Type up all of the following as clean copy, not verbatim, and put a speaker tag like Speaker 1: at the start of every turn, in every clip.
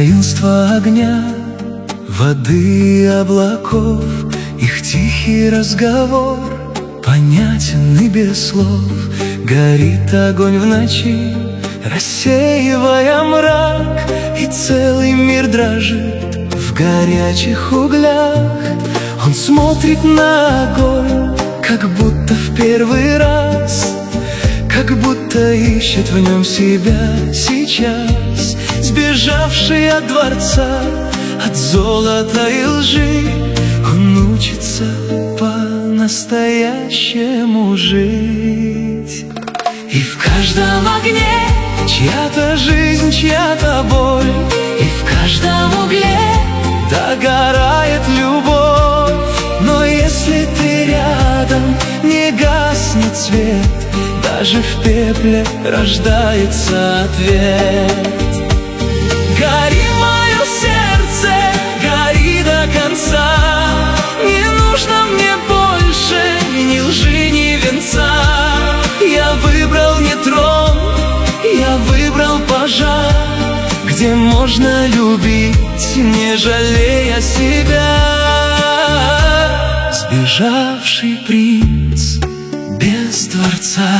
Speaker 1: таинство огня, воды и облаков, их тихий разговор понятен и без слов. Горит огонь в ночи, рассеивая мрак, и целый мир дрожит в горячих углях. Он смотрит на огонь, как будто в первый раз, как будто ищет в нем себя сейчас. Сбежавший от дворца, от золота и лжи, он учится по-настоящему жить. И в каждом огне чья-то жизнь, чья-то боль, и в каждом угле догорает любовь. Но если ты рядом, не гаснет свет, даже в пепле рождается ответ. Гори, мое сердце, гори до конца, не нужно мне больше ни лжи, ни венца. Я выбрал не трон, я выбрал пожар, где можно любить, не жалея себя. Сбежавший принц без дворца.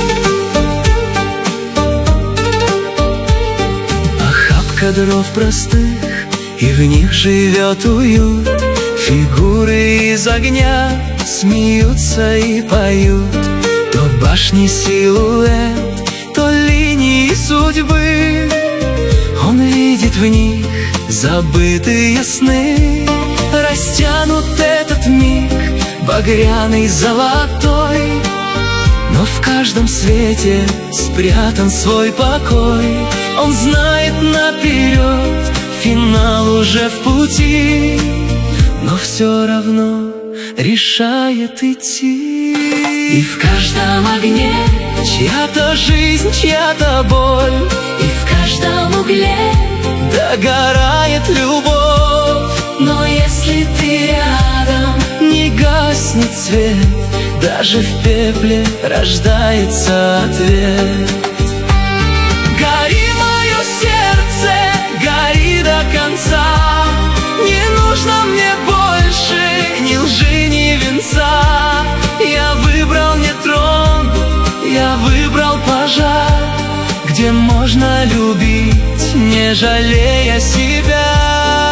Speaker 1: Охапка дров простых, и в них живет уют. Фигуры из огня смеются и поют. То башни силуэт, то линии судьбы. Он видит в них забытые сны. Растянут этот миг, багряный, золотой, но в каждом свете спрятан свой покой. Он знает наперед, финал уже в пути, но все равно решает идти. И в каждом огне чья-то жизнь, чья-то боль, и в каждом угле догорает любовь. Но если ты рядом, не гаснет свет, даже в пепле рождается ответ. Гори, мое сердце, гори до конца, не нужно мне больше ни лжи, ни венца. Я выбрал не трон, я выбрал пожар, где можно любить, не жалея себя.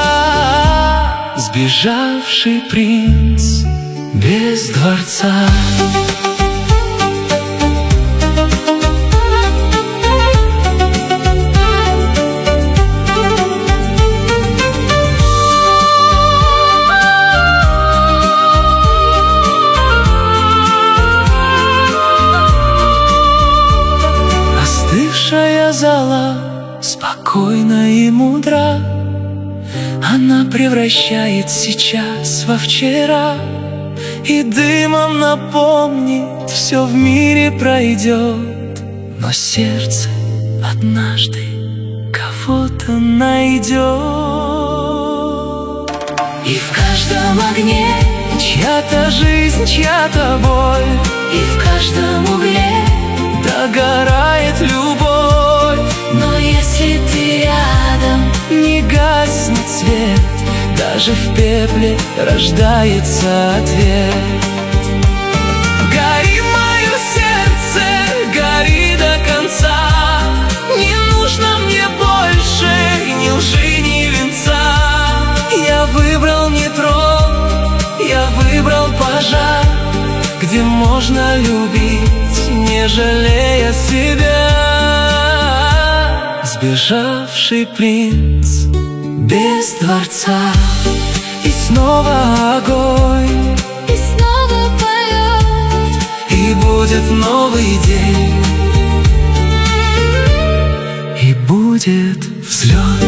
Speaker 1: Сбежавший принц без дворца. Остывшая зола спокойна и мудра, она превращает сейчас во вчера, и дымом напомнит, все в мире пройдет, но сердце однажды кого-то найдет. И в каждом огне чья-то жизнь, чья-то боль, и в каждом угле догорает любовь. Но если ты рядом, не гаснет свет, даже в пепле рождается ответ. Гори, мое сердце, гори до конца, не нужно мне больше ни лжи, ни венца. Я выбрал не трон, я выбрал пожар, где можно любить, не жалея себя. Сбежавший принц без дворца. И снова огонь,
Speaker 2: и снова поет,
Speaker 1: и будет новый день, и будет взлет.